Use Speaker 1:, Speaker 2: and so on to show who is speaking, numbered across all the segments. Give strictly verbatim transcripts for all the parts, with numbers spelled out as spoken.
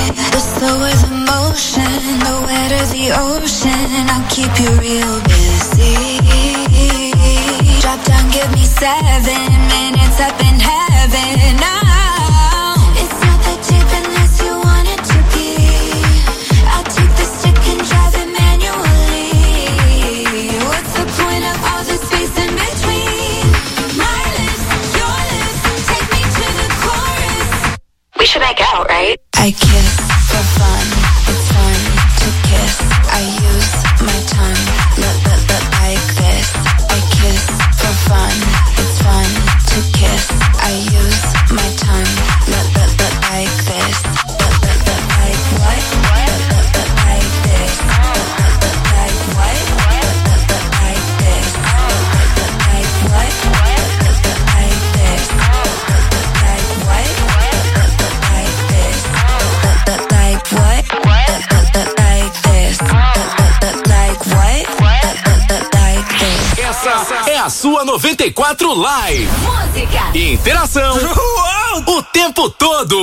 Speaker 1: The slower the motion, the wetter the ocean. I'll keep you real busy. Drop down, give me seven minutes up in heaven. Oh, it's not that deep unless you want it to be. I'll take the stick and drive it manually. What's the point of all the space in between? My lips, your lips, take me to the chorus. We should make out, right? I kiss for fun, it's fun to kiss. I use my tongue, look, look, look like this. I kiss for fun, it's fun to kiss. I use my tongue, look, look, look like this. Look, look, look like what? Look, look, look like this. Look, look, look like what? Look, look, look like this. Look, look, look like what? Look, look, look like this. Look, look, look like what? Look, look, look like this. Look, look, look like what? Look, look, look like this. Look, look, look like what? Look, look, look like this.
Speaker 2: Essa é a sua noventa e quatro Live.
Speaker 3: Música
Speaker 2: e interação o tempo todo.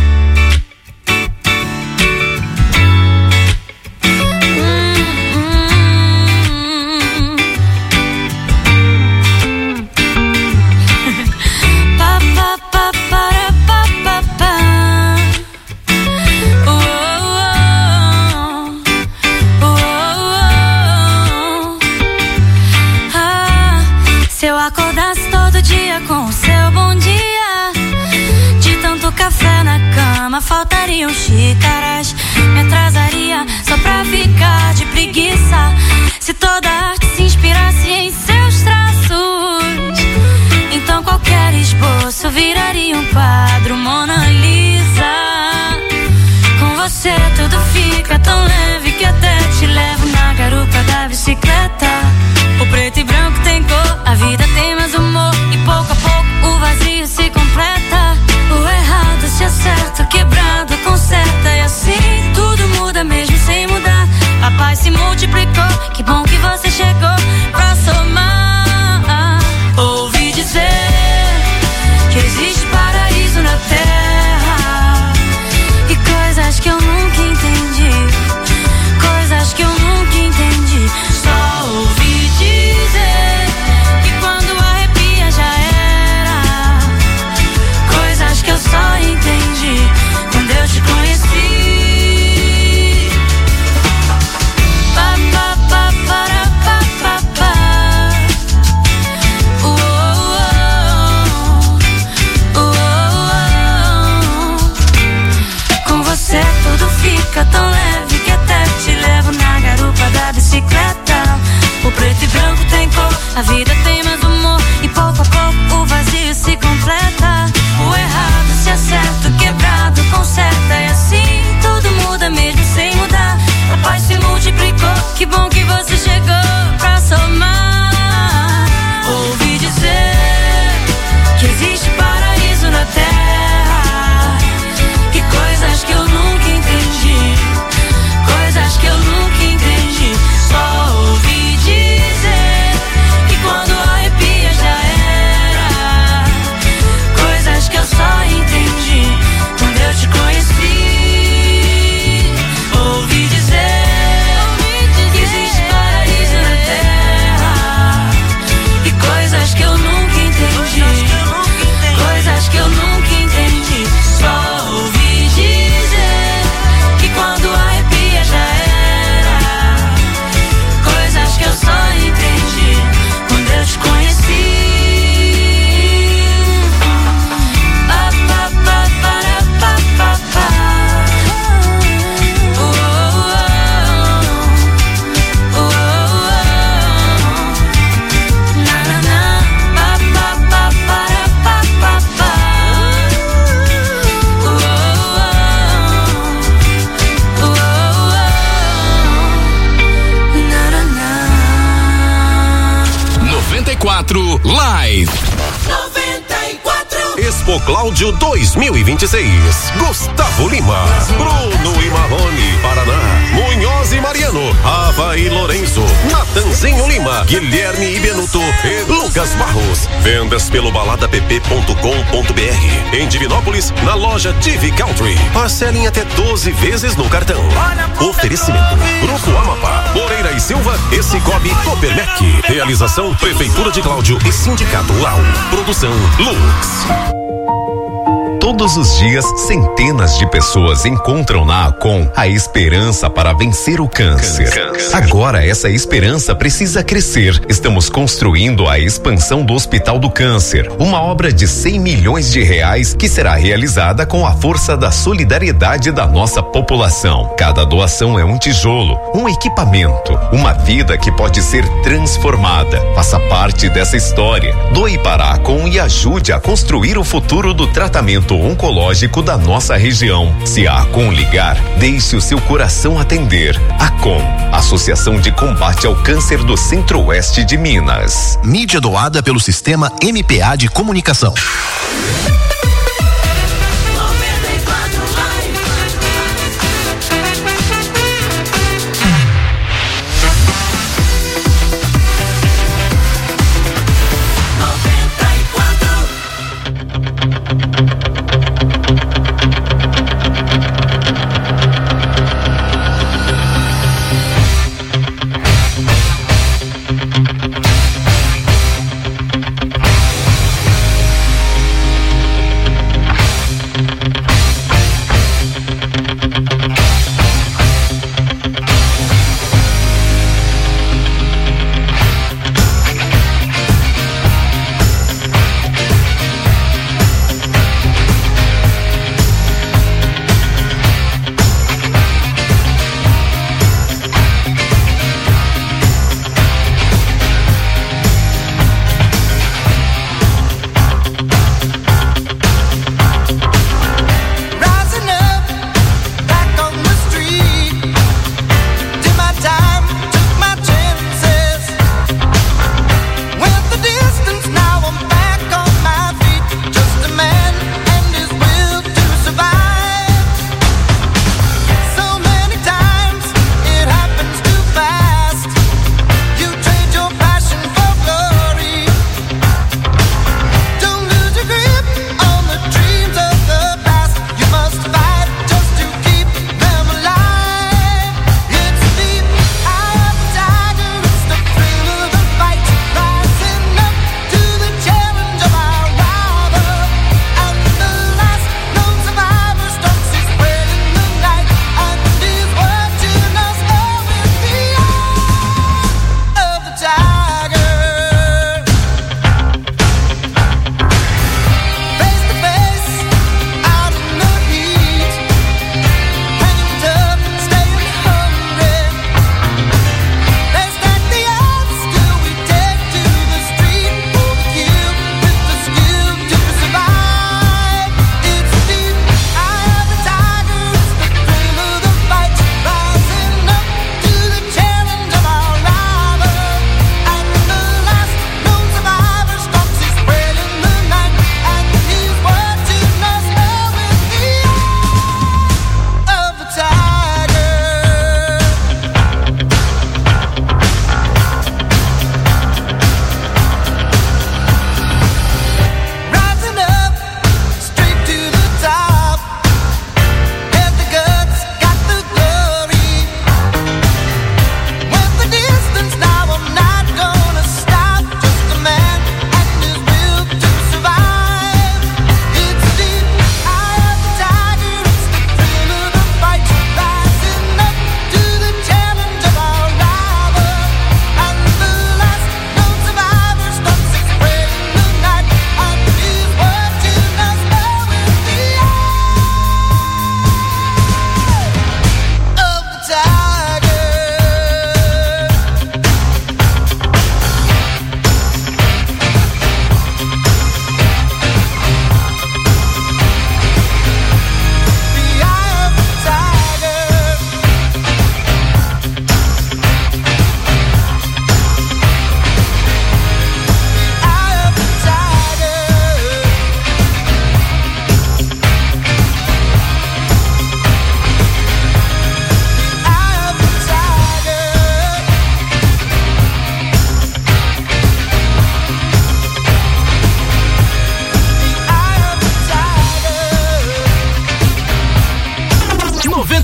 Speaker 4: Se eu acordasse todo dia com o seu bom dia, de tanto café na cama faltariam xícaras. Me atrasaria só pra ficar de preguiça. Se toda arte se inspirasse em seus traços, então qualquer esboço viraria um quadro Mona Lisa. Com você tudo fica tão leve que até te levo na garupa da bicicleta. O preto e branco tem cor, a vida tem mais humor, e pouco a pouco o vazio se completa. O errado se acerta, o quebrado conserta, e assim tudo muda mesmo sem mudar. A paz se multiplicou, que bom que você chegou pra somar. Ouvi dizer que existe paraíso na terra, e coisas que eu nunca entendi, coisas que eu nunca entendi. Só ouvi dizer que quando arrepia já era, coisas que eu só entendi quando eu te conheci. Pa, pa, pa, para, pa, pa, pa. Uh, uh, uh, uh, uh. Com você tudo fica tão leve que até te levo na garupa da bicicleta. O preto e branco tem cor, a vida tem mais humor, e pouco a pouco o vazio se completa. O errado se acerta, o quebrado conserta, e assim tudo muda mesmo sem mudar. A paz se multiplicou, que bom que você chegou pra somar. Ouvi dizer que existe paraíso na terra, que coisas que eu nunca entendi, coisas que eu nunca entendi. Só ouvi dizer que quando a
Speaker 3: Prêmio Cláudio dois mil e vinte e seis. Gustavo Lima, Bruno e Marrone, Paraná, Munhoz e Mariano, Ava e Lourenço, Natanzinho Lima, Guilherme e Benuto e Lucas Barros. Vendas pelo balada p p ponto com ponto b r. Em Divinópolis, na loja T V Country. Parcelem até doze vezes no cartão. Oferecimento: Grupo Amapá, Moreira e Silva e Cicobi Copermec. Realização: Prefeitura de Cláudio e Sindicato Rural. Produção Lux.
Speaker 5: Todos os dias, centenas de pessoas encontram na Acom a esperança para vencer o câncer. câncer. Agora, essa esperança precisa crescer. Estamos construindo a expansão do Hospital do Câncer, uma obra de cem milhões de reais que será realizada com a força da solidariedade da nossa população. Cada doação é um tijolo, um equipamento, uma vida que pode ser transformada. Faça parte dessa história. Doe para a Acom e ajude a construir o futuro do tratamento oncológico da nossa região. Se a Acom ligar, deixe o seu coração atender. Acom, Associação de Combate ao Câncer do Centro-Oeste de Minas.
Speaker 6: Mídia doada pelo Sistema M P A de Comunicação.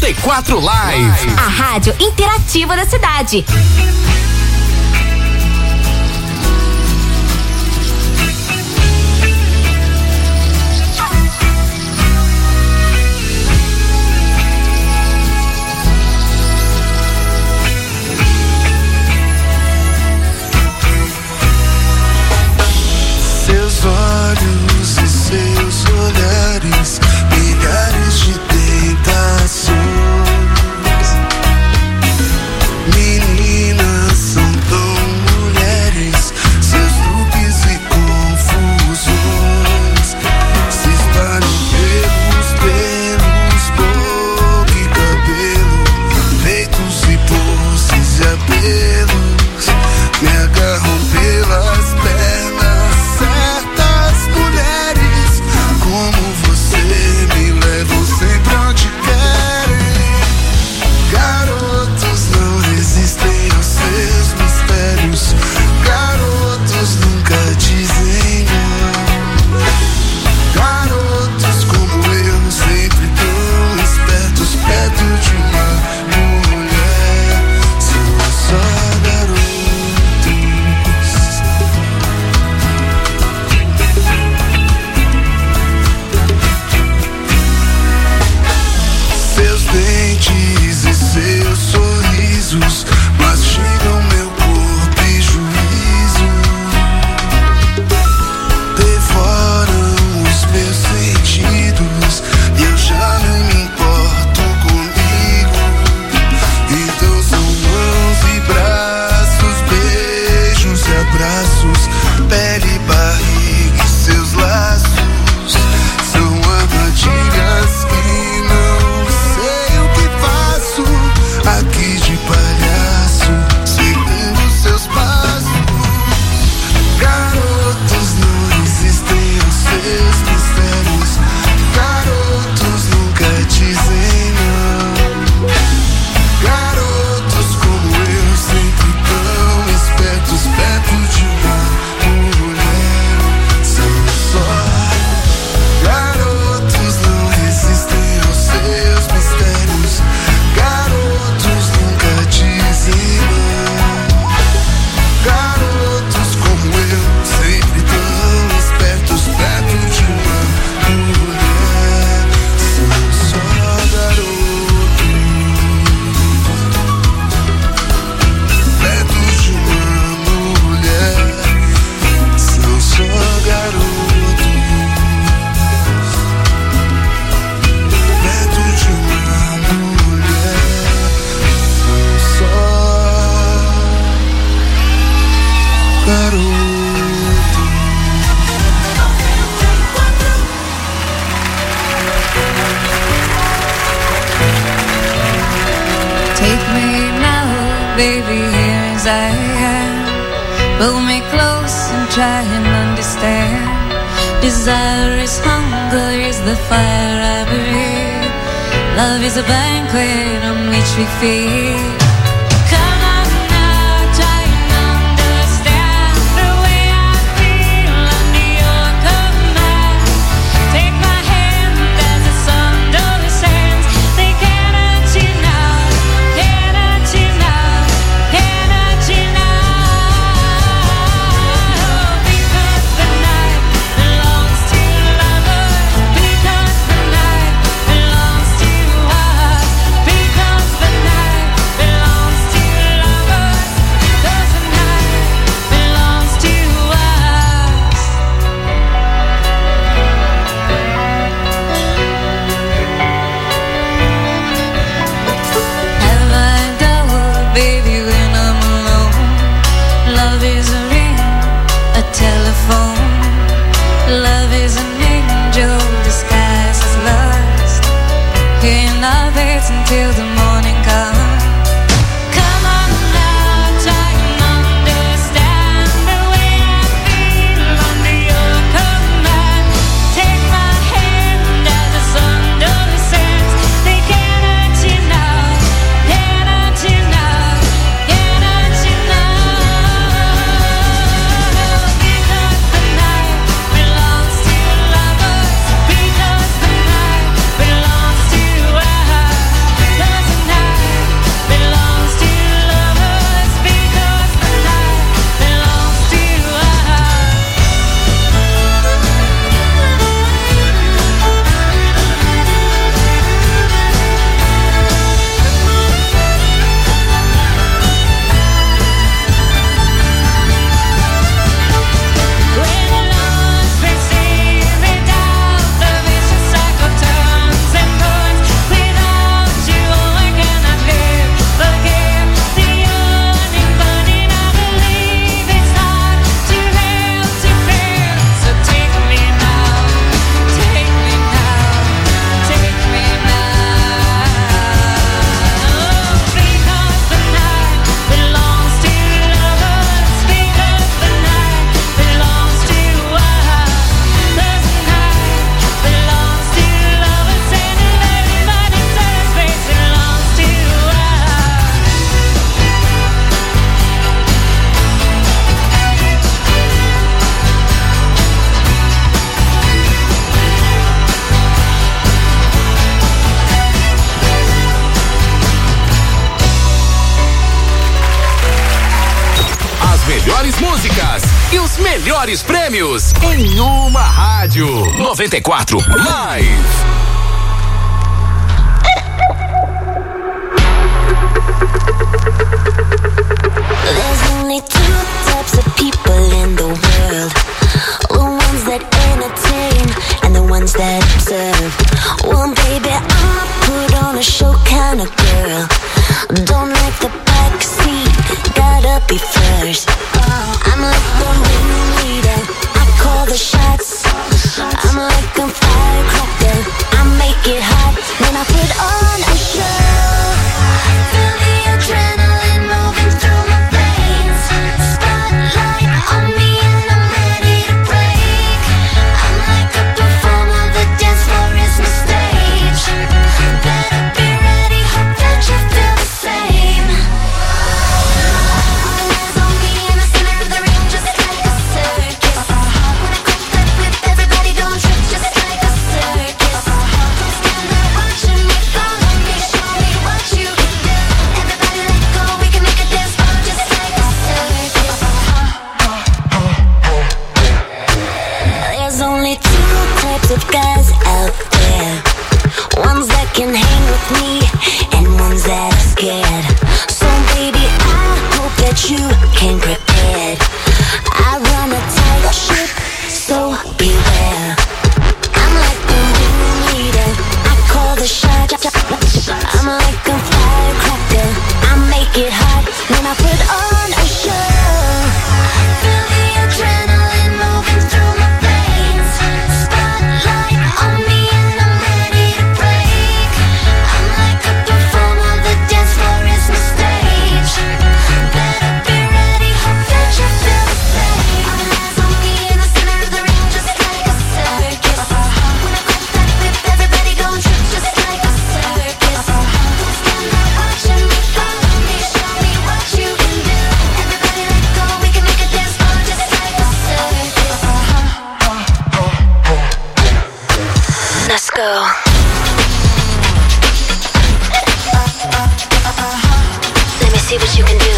Speaker 2: noventa e quatro Live.
Speaker 7: A rádio interativa da cidade.
Speaker 8: Seus olhos e seus olhares, milhares de tentações. Meninas são tão mulheres, seus looks e confusões se espalham pelos pelos, boca e cabelo, peitos e poses e apelos, me agarram pelas pernas. Certas mulheres como você me levam sempre onde querem. Garotos não resistem aos seus mistérios, garotos nunca dizem não. Garotos como eu, sempre tão espertos perto de uma mulher, são só garotos. Seus dentes e seus sorrisos mastigam meu corpo e juízo, devoram os meus sentidos e eu já não me importo comigo. Então são mãos e braços, beijos e abraços, pele, barriga e seus laços, são armadilhas que não sei o que faço aqui de palhaço, seguindo seus passos. Garotos não resistem aos seus mistérios, garotos nunca dizem não. Garotos como eu, sempre tão espertos perto de uma mulher, são só garotos não resistem aos seus mistérios, garotos nunca dizem não. Garotos como eu, sempre tão espertos perto de uma mulher, são só garotos perto de uma mulher, são só garotos perto de uma mulher, são só garotos.
Speaker 4: Take me now, baby, here as I am. Pull me close and try and understand. Desire is hunger, is the fire I breathe. Love is a banquet on which we feed. Come on now, try and understand the way I feel under your command. Take my hand as the sun descends. They cannot you now, cannot you now, cannot you now. Because the night belongs to lovers. Because the night belongs to us. Because the night belongs to lovers. Because the night belongs to us. Have I doubt, baby, when I'm alone? Love is a ring, a telephone. Love is an angel disguised as lust. In our beds until the morning comes. Come on now, try and understand the way I feel under your command. Take my hand as the sun descends. They cannot you now, cannot you now, cannot you now. Because the night belongs to lovers. Because the night belongs to us.
Speaker 2: e os melhores prêmios em uma rádio. noventa e quatro Live.
Speaker 9: There's only two types of people in the world. The ones that entertain and the ones that observe. Well, baby, I'm a put on a show kind of girl. Don't like the back seat, gotta be first. I'm like the ringleader, I call the shots. I'm like a firecracker, I make it hot. Then I put on a show. Feel the adrenaline moving through my veins. Spotlight on me and I'm ready to break. I'm like a performer, the dance floor is my stage. Better be ready, hope that you feel the same. All eyes on me in the center of the ring, just like a circus. When I crack that whip, everybody don't trip, just like a circus. Don't stand there watching me, follow me, show me what you can do. Everybody let go, we can make a dance floor just like a circus. There's only two types of guys out there. Ones that can hang with me and ones that are scared. So baby, I hope that you came prepared. I run a tight ship, so beware. I'm like the ringleader, I call the shots. I'm like a firecracker, I make it hot. Then I put on a show. Feel the adrenaline moving through my veins. Spotlight on me and I'm ready to break. I'm like a performer, the dance floor is my stage. Better be ready, hope that you feel the same. All eyes on me in the center of the ring, just like a circus. When I crack that whip, everybody gon' trip, just like a circus. Don't stand there watching me, follow me, show me what you can do. Everybody let go, we can make a dance floor just like a circus. Let's go. Let me see what you can do.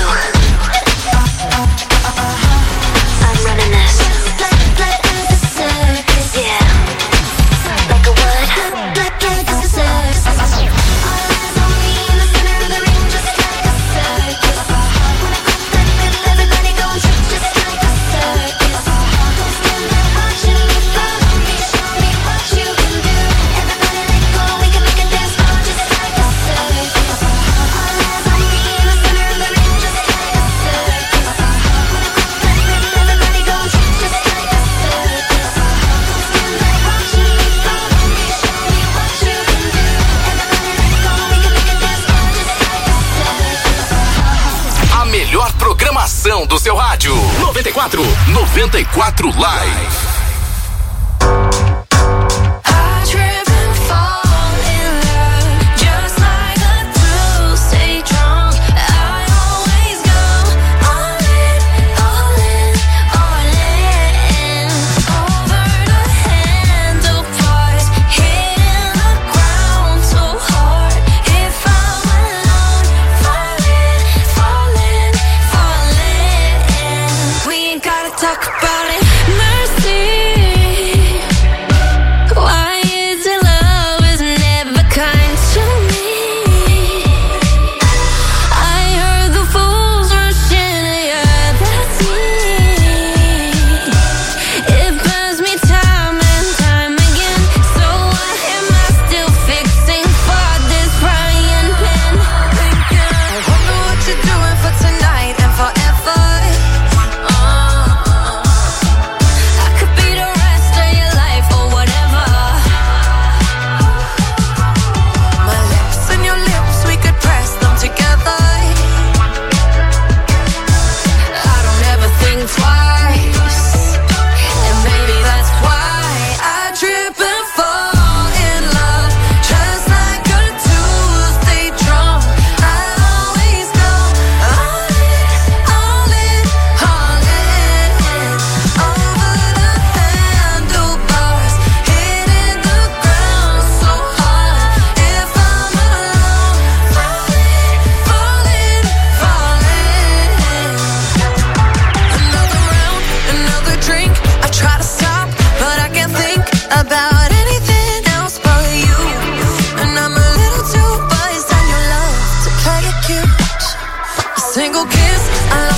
Speaker 9: I'm running this. Like a circus. Yeah. Like a what? Like a circus. All eyes on me in the center of the ring, just like a circus. When I crack that whip, everybody gon' trip, just like a circus. Don't stand there watching me, follow me, show me what you can do. Everybody let go, we can make a dance floor just like a circus. All eyes on me in the center of the ring, just like a circus. When I crack that whip, everybody gon' trip, just like a circus. Don't stand there watching me, follow me, show me what you can do. Everybody let go, we can make a dance floor just like a circus.
Speaker 2: A melhor programação do seu rádio. noventa e quatro, noventa e quatro Live.
Speaker 4: I trip and fall in love, just like a true stay drunk. I always go all in, all in, all in. Over the handlebars, hitting the ground so hard. If I'm alone, falling, falling, falling. We ain't gotta talk about it. Mercy.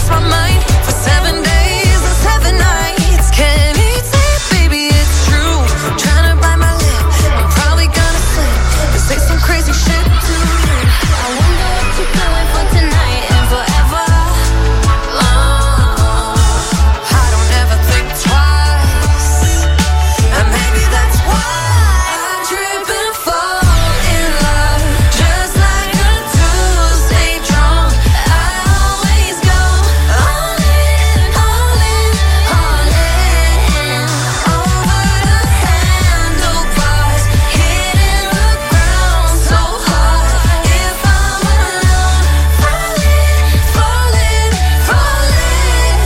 Speaker 10: lost my mind for seven days and seven nights. Can't eat it, baby, it's true. Trying to bite my lip, I'm probably gonna slip and say some crazy shit to you.
Speaker 9: I wonder what you're doing for tonight and forever.
Speaker 10: Oh, I don't ever think twice, and maybe that's why I trip and fall in love, just like a Tuesday drunk. I always go all in, all in, all in, over the handlebars, hitting the ground so hard. If I'm alone, falling, falling, falling,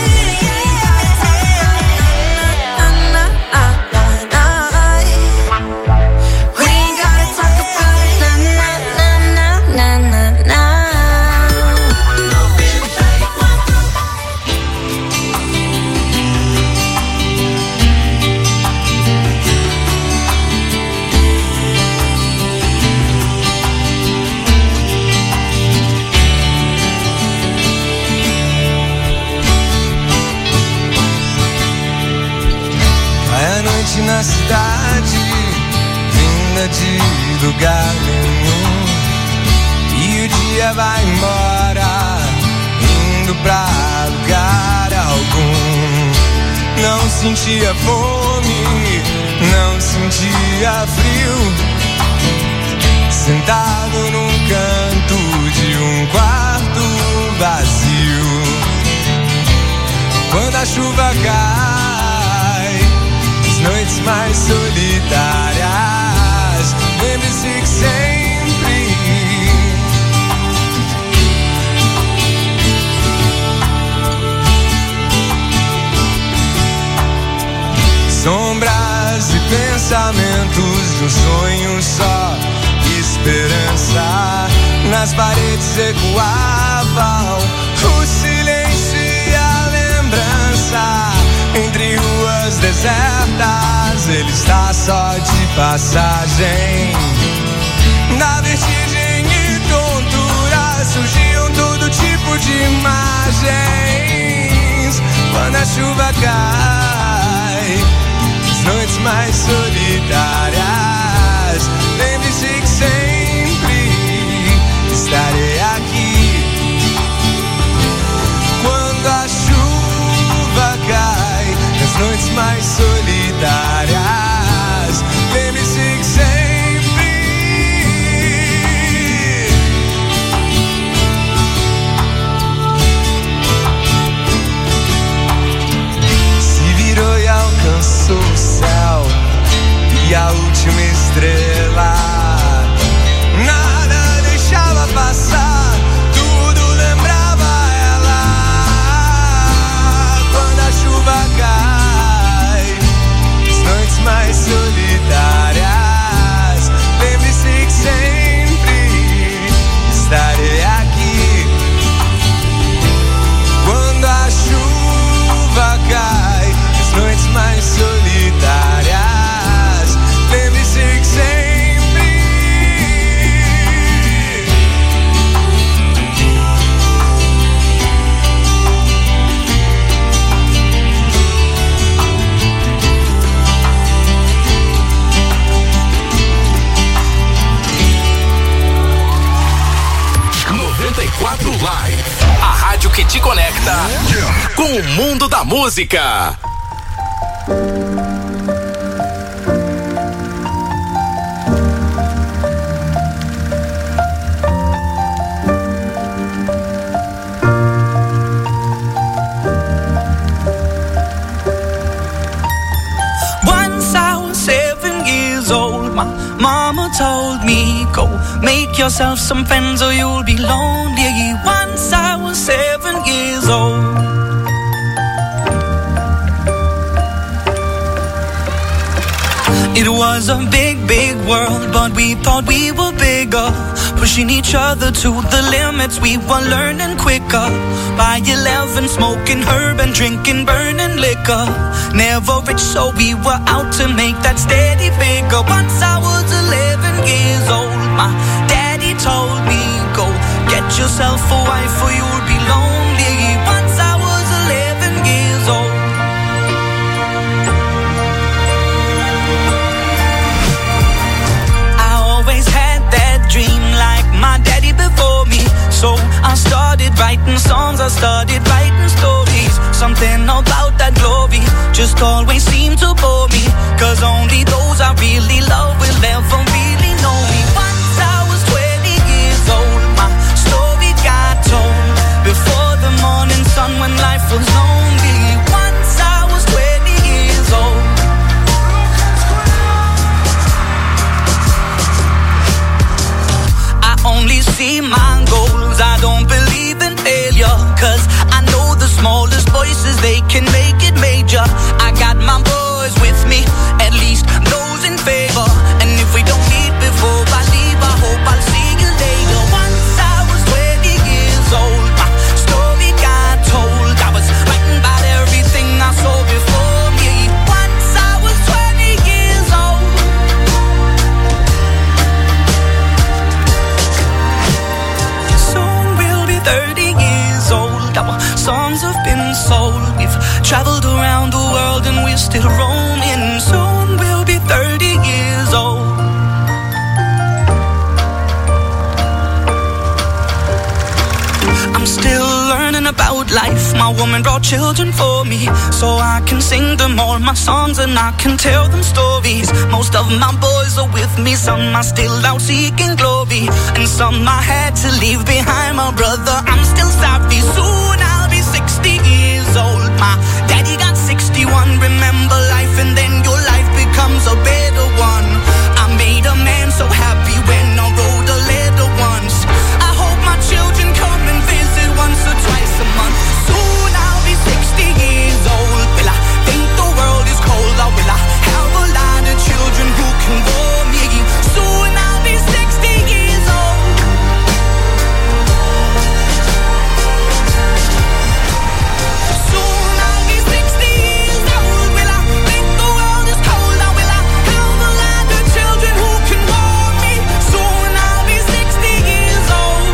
Speaker 10: we ain't gotta talk about it, na na na na na na.
Speaker 8: Vai a noite na cidade, vinda de lugar nenhum, e o dia vai embora, indo pra lugar algum. Não sentia fome, não sentia frio, sentado num canto de um quarto vazio. Quando a chuva cai, as noites mais solitárias, lembre-se que sempre sombras e pensamentos de um sonho só, esperança nas paredes ecoavam, o silêncio e a lembrança. Entre ruas desertas, ele está só de passagem. Na vertigem e tontura surgiam todo tipo de imagens. Quando a chuva cai, as noites mais solitárias, lembre-se que sempre estarei aqui. Quando a chuva cai, nas noites mais solitárias, lembre-se que sempre se virou e alcançou o céu e a última estrela. Nada deixava passar, tudo lembrava ela. Quando a chuva cai, as noites mais solitárias, lembre-se que sempre estarei aqui. Quando a chuva cai, as noites mais solitárias, lembre-se que sempre
Speaker 2: noventa e quatro Live, a rádio que te conecta com o mundo da música.
Speaker 11: Once I was seven years old, my mama told me, go make yourself some friends or you'll be lonely. Once I was seven years old. It was a big, big world, but we thought we were bigger, pushing each other to the limits. We were learning quicker. By eleven, smoking herb and drinking burning liquor. Never rich, so we were out to make that steady figure. Once I was eleven years old, my daddy told me, go get yourself a wife or you'll be lonely. Once I started writing stories. Something about that glory just always seemed to bore me. Cause only those I really love will ever really know me. Once I was twenty years old, my story got told. Before the morning sun when life was lonely. Once I was twenty years old. I only see my goals, I don't believe in failure. Cause I know the smallest voices, they can make it major. I got my boys with me, at least those in favor. And if we don't meet before I leave, I hope I'll see you later. Once I was twenty years old, my story got told. I was writing about everything I saw before me. Once I was twenty years old. Soon we'll be thirty years old. Our songs have been sold. We've traveled around the world and we're still roaming. Soon we'll be thirty years old. I'm still learning about life. My woman brought children for me, so I can sing them all my songs and I can tell them stories. Most of my boys are with me, some are still out seeking glory, and some I had to leave behind. My brother, I'm still sorry. Soon I'll be sixty years old. My daddy got sixty-one. Remember life and then your life becomes a better one. I made a man so happy when I wrote a letter once. I hope my children come and visit once or twice a month. Soon I'll be sixty years old. Will I think the world is cold, or will I have a lot of children who can warm me? Soon I'll be sixty years old. Soon I'll be sixty years old. Will I think the world is cold, or will I have a lot of children who can warm me? Soon I'll be sixty years old.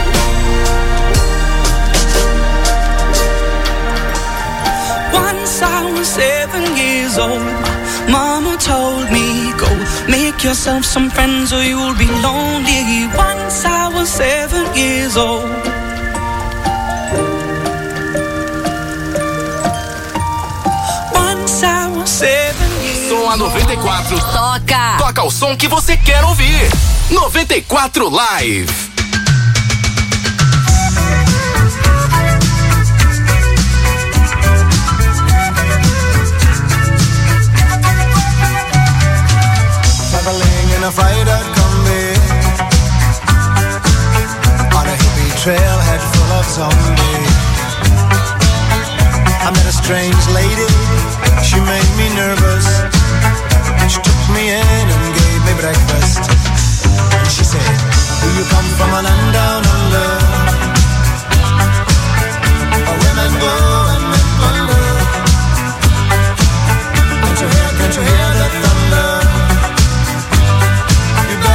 Speaker 11: Once I was seven years old, Mama told me, go make yourself some friends or you'll be lonely. Once I was seven years old. Once I was seven years
Speaker 2: Som a noventa e quatro.
Speaker 7: Toca!
Speaker 2: Toca o som que você quer ouvir. noventa e quatro Live.
Speaker 8: Traveling in a freighter combi on a hippie trailhead full of zombies. I met a strange lady, she made me nervous. She took me in and gave me breakfast. And she said, do you come from a land down under, where women go and men wonder? Can't you hear, can't you hear the thunder? You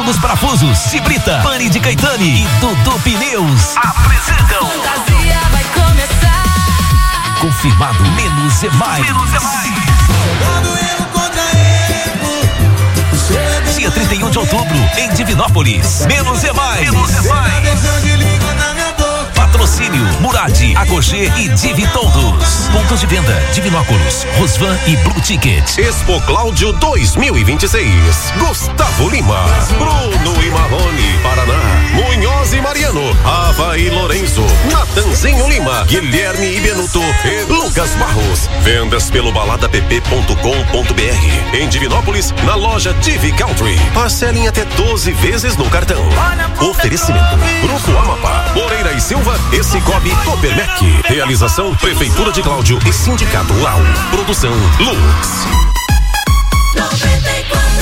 Speaker 2: Novos Parafusos de Brita, Pane de Caetani e Dudu Pneus apresentam
Speaker 10: Fantasia vai começar.
Speaker 2: Confirmado, menos é mais. Menos é mais. Dia trinta e um de outubro, em Divinópolis. Menos é mais. Menos é mais. Patrocínio Murad, Agogê e Divi Todos. Pontos de venda: Divinópolis, Rosvan e Blue Ticket.
Speaker 3: Expo Cláudio dois mil e vinte e seis. Gustavo Lima, Bruno e Marrone, Paraná, Munhoz e Mariano, Ava e Lorenzo, Natanzinho Lima, Guilherme e Benuto e Lucas Barros. Vendas pelo balada p p ponto com ponto b r. Em Divinópolis, na loja Divi Country. Parcelem até doze vezes no cartão. Oferecimento: Grupo Amapá, Moreira e Silva e Cicobi Copermec. Realização: Prefeitura de Cláudio e Sindicato Rural. Produção Lux.
Speaker 10: noventa e quatro.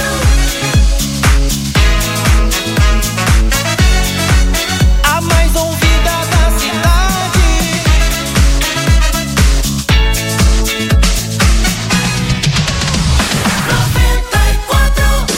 Speaker 11: A mais ouvida da cidade.
Speaker 10: noventa e quatro.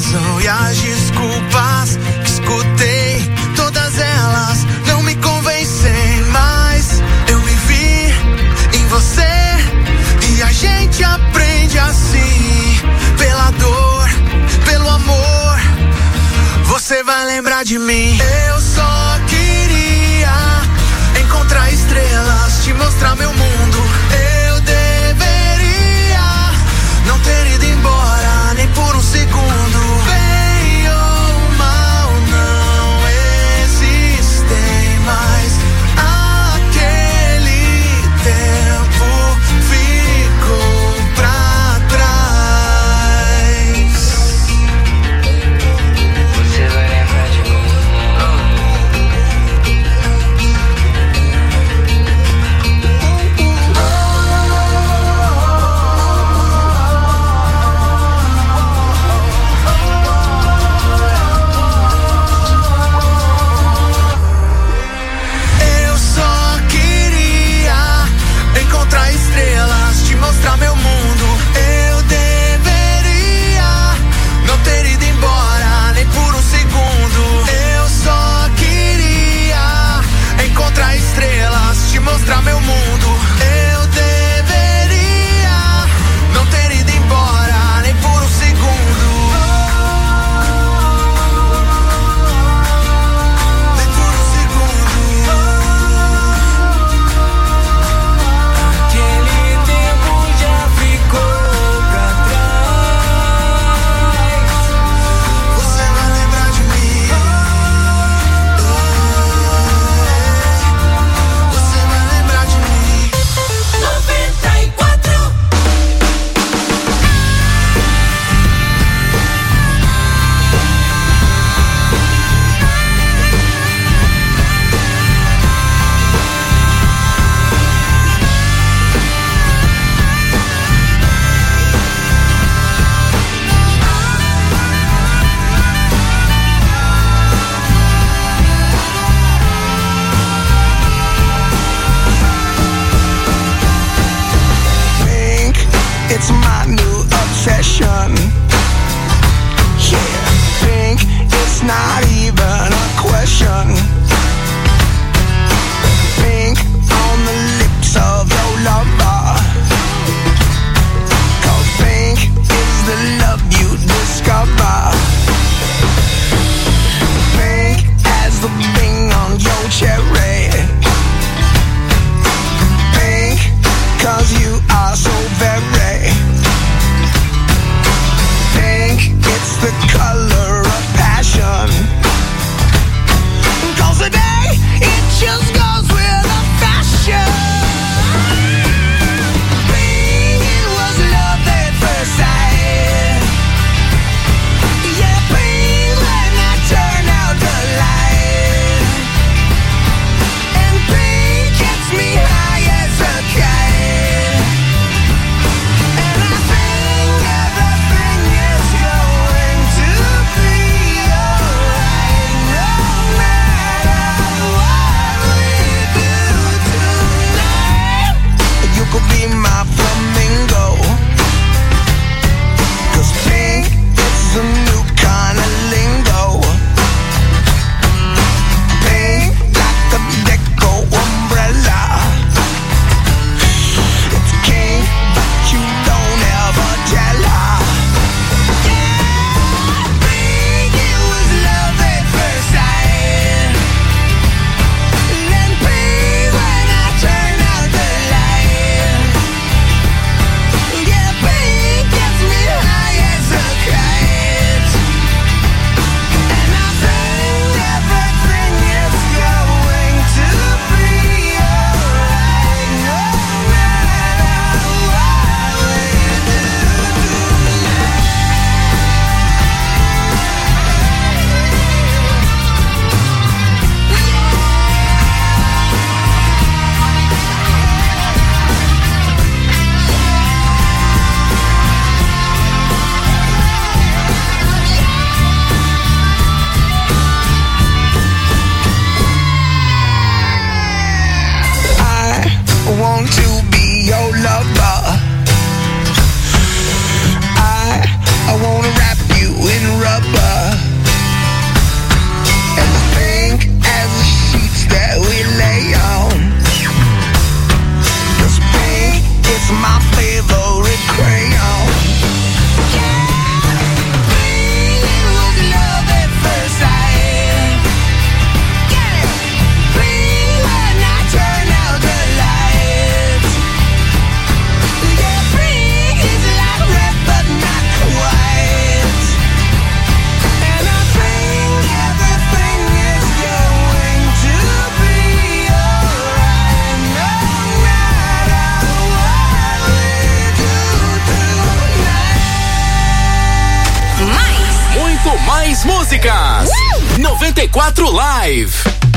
Speaker 8: razão e as desculpas que escutei, todas elas não me convencem, mas eu me vi em você e a gente aprende assim, pela dor, pelo amor, você vai lembrar de mim. Eu só queria encontrar estrelas, te mostrar meu mundo. Eu deveria não ter ido embora nem por um segundo. Bem ou mal não existem mais. Aquele tempo ficou pra trás.
Speaker 12: Você vai lembrar de mim.
Speaker 2: Muito mais músicas. Uh! noventa e quatro Live.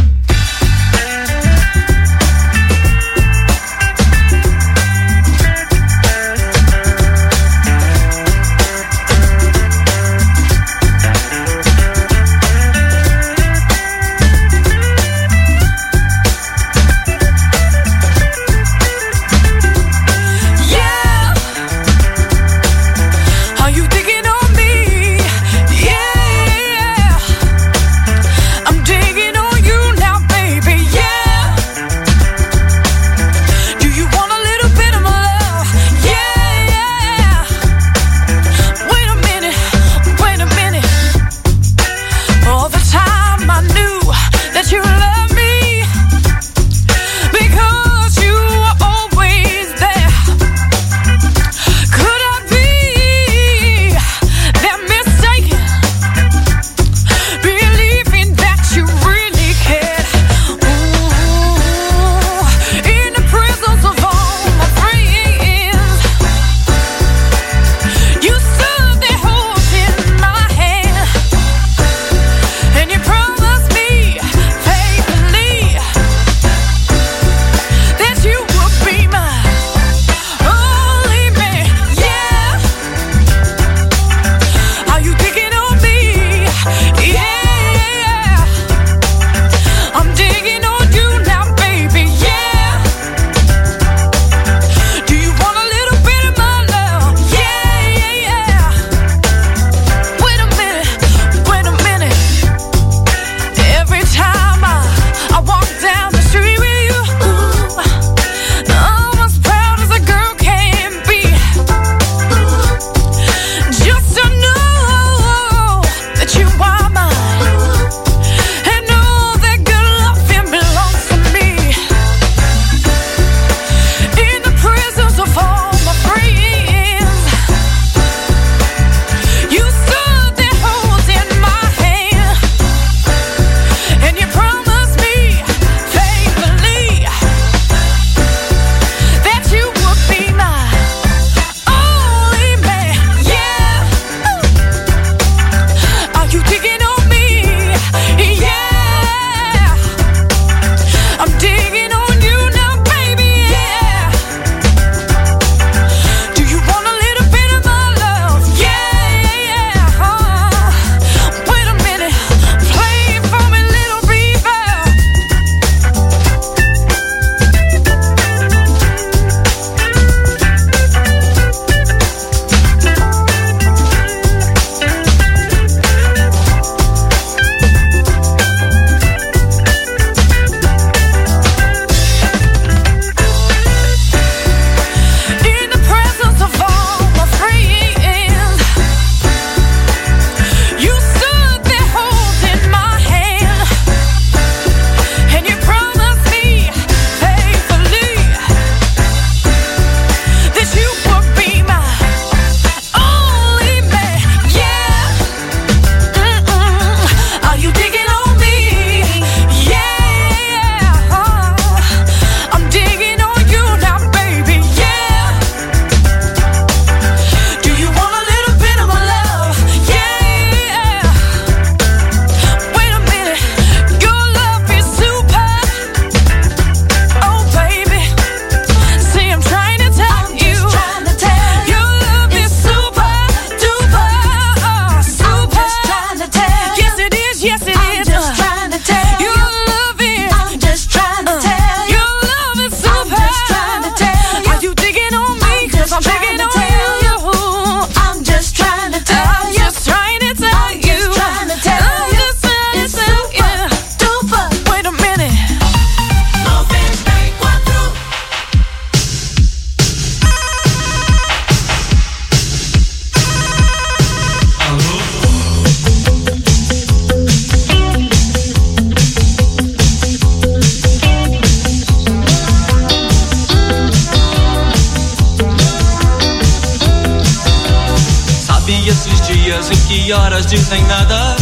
Speaker 12: dias em que horas dizem nada.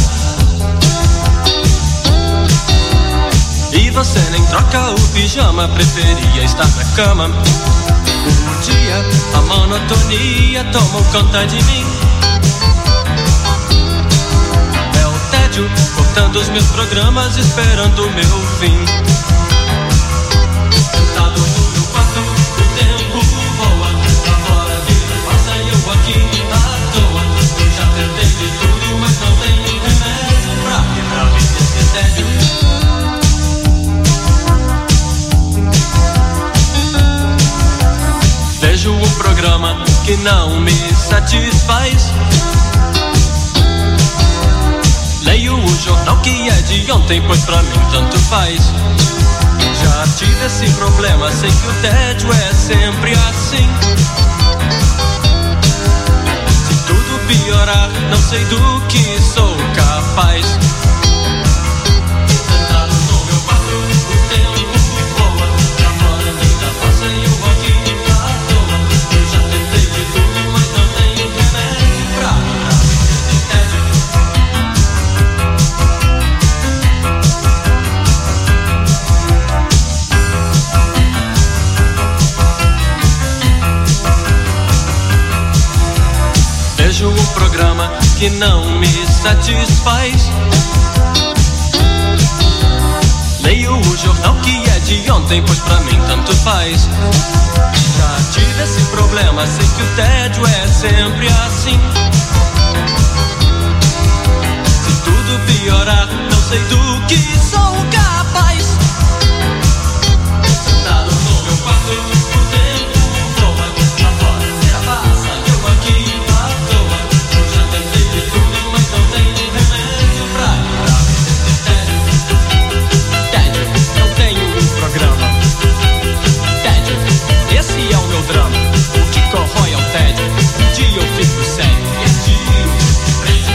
Speaker 12: E você nem troca o pijama, preferia estar na cama. Um dia a monotonia tomou conta de mim. tédio, cortando os meus programas, esperando o meu fim. Sentado no meu quarto, o tempo voa, lá fora a vida passa e eu aqui à toa. Eu já tentei de tudo, mas não tenho remédio pra quebrar esse tédio. Vejo um programa que não me satisfaz. Leio o jornal que é de ontem, pois pra mim tanto faz. Já tive esse problema, sei que o tédio é sempre assim. Se tudo piorar, não sei do que sou capaz. Sentado no meu quarto, o tempo voa, lá fora a vida passa e eu aqui à toa. Eu já tentei de tudo, mas não tenho remédio pra curar esse tédio. Vejo um programa que não me satisfaz. Leio o jornal que é de ontem, pois pra mim tanto faz. Já tive esse problema, sei que o tédio é sempre assim. Se tudo piorar, não sei do que sou capaz. Sentado no meu quarto, o tempo voa, lá fora a vida passa, eu aqui à toa. Eu já tentei de tudo, mas não tenho remédio pra curar esse tédio. Tédio, eu tenho um programa. Tédio, esse é o meu drama. O que corrói é o tédio. Um dia eu fico sério e um dia eu fico preso.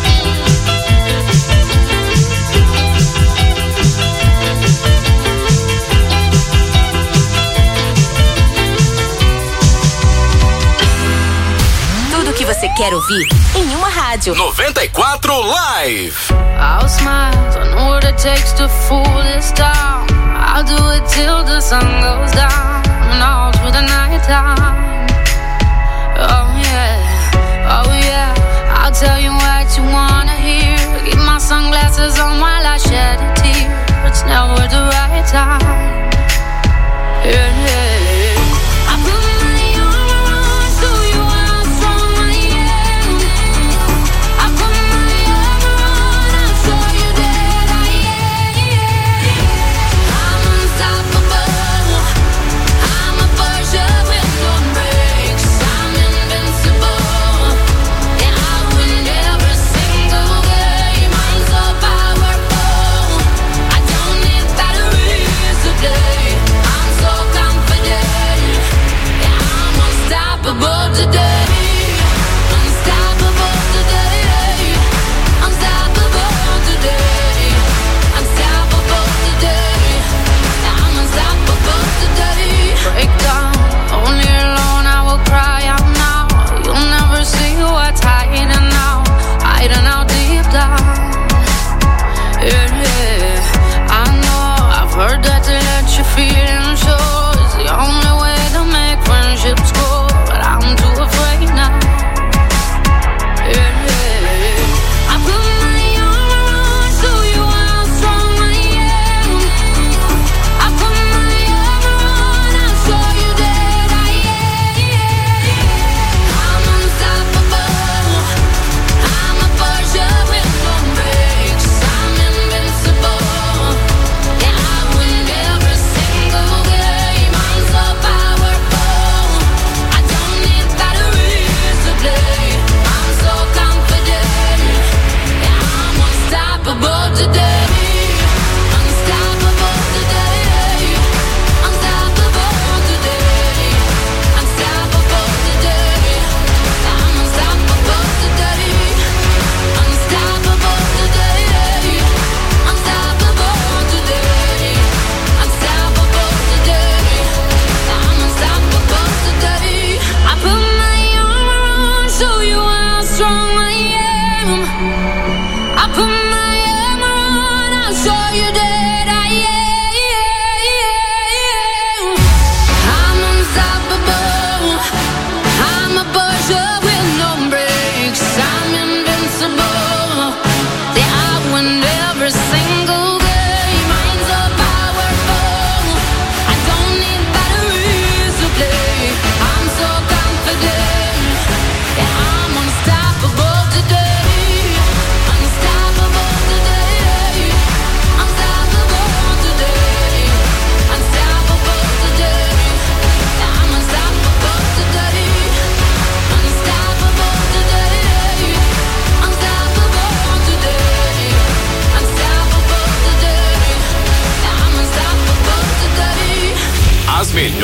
Speaker 7: Tudo que você quer ouvir em uma rádio.
Speaker 2: noventa e quatro Live.
Speaker 4: I'll smile, don't know what it takes to fool this town. I'll do it till the sun goes down and all through the night time. Oh yeah, oh yeah, I'll tell you what you wanna hear. Keep my sunglasses on while I shed a tear. It's never the right time. Yeah, yeah. I put my armor on so you are strong, yeah. I put my armor on, I'll show you that I am, yeah. I'm unstoppable. I'm a Porsche with no brakes. I'm invincible. Yeah, I win every single game. I'm so powerful. I don't need batteries to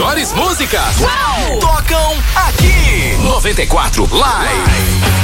Speaker 2: melhores músicas. Uau! Tocam aqui. noventa e quatro Live.